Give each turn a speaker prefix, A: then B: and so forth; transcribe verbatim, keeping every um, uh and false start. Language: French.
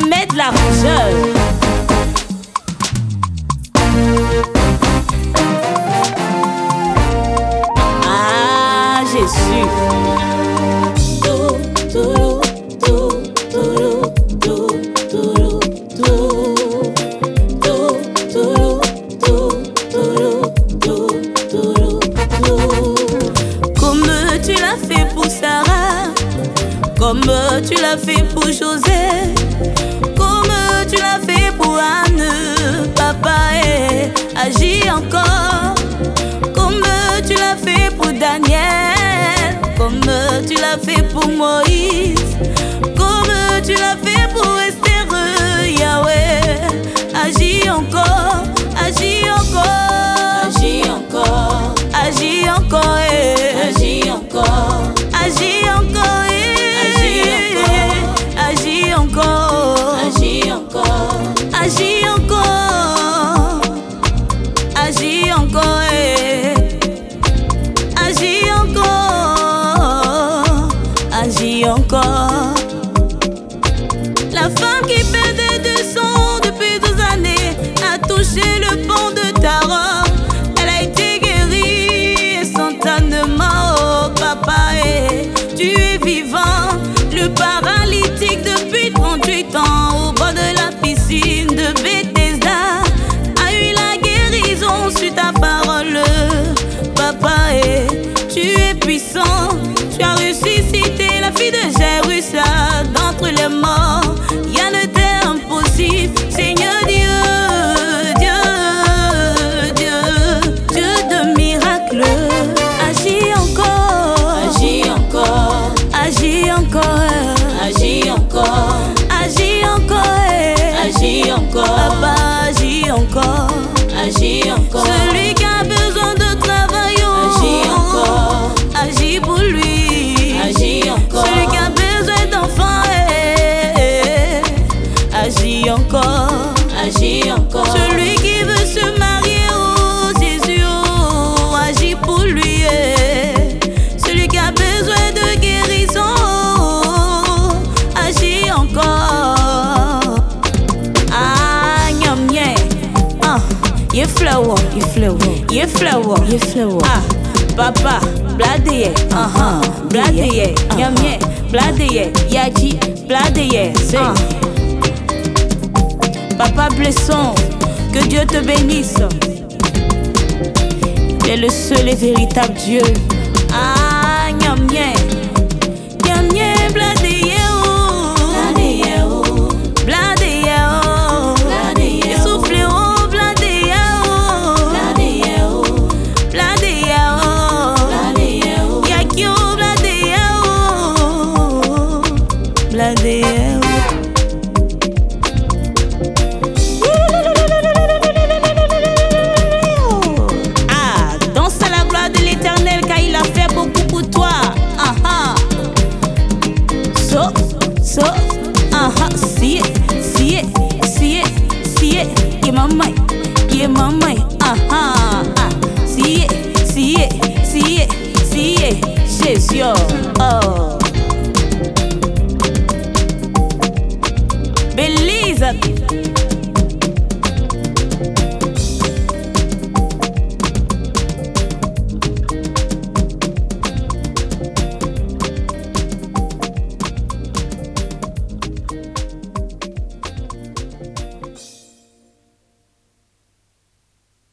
A: me mettre la rougeur. Ah, j'ai su. Comme tu l'as fait pour Sarah, comme tu l'as fait pour José, comme tu l'as fait pour Anne, papa, et agis encore. Comme tu l'as fait pour Daniel, comme tu l'as fait pour Moïse, comme tu l'as fait pour Esther, Yahweh, agis encore, agis encore,
B: Agis encore,
A: agis encore, eh.
B: agis encore,
A: agis encore, eh. agis encore,
B: agis encore,
A: agis encore, agis encore, eh. agis encore, agis encore. La femme qui perdait du sang depuis douze années a touché le pont de ta robe. Elle a été guérie instantanément, oh papa, et tu es vivant. Le paralytique depuis trente-huit ans au bord de la piscine de Bethesda a eu la guérison sur ta parole, papa, et tu es puissant. Tu as ressuscité la fille de Jairus d'entre les morts. Rien ne t'est impossible, Seigneur Dieu, Dieu, Dieu, Dieu de miracles. Agis encore,
B: agis encore,
A: agis encore,
B: agis encore,
A: agis encore, eh.
B: agis encore,
A: Papa, agis encore.
B: agis encore,
A: Celui qui a besoin de travail, oh,
B: agis encore,
A: agis pour lui.
B: agis encore,
A: Celui qui a besoin d'enfants, eh, eh, agis encore.
B: agis encore,
A: Celui qui veut se marier, oh Jésus, oh, agis pour lui, eh. Celui qui a besoin de guérison, oh, agis encore. Ah, nyam nye, ah, ye flower, ye flower, ye flower, ye flower. Ah, papa, bladeye, ah ah, bladeye, nyam nye, bladeye, yaji, bladeye, ah. Papa Blesson, que Dieu te bénisse. Il est le seul et véritable Dieu. Ah, nyam nye, nyam nye, bladeye, oh,
B: bladeye, oh,
A: bladeye, oh,
B: bladeye, oh,
A: souffle, oh, bladeye, oh,
B: bladeye, oh,
A: bladeye, oh,
B: bladeye, oh,
A: yaki, oh, bladeye, oh, bladeye, oh. Ah, danse à la gloire de l'Éternel car il a fait beaucoup pour toi. Ah ah. So, so, ah ah. See it, see it, see it, see it. Yeah, mama, yeah, mama. Ah ah. Ah. See it, see it, see it, see it. Jésus. Oh.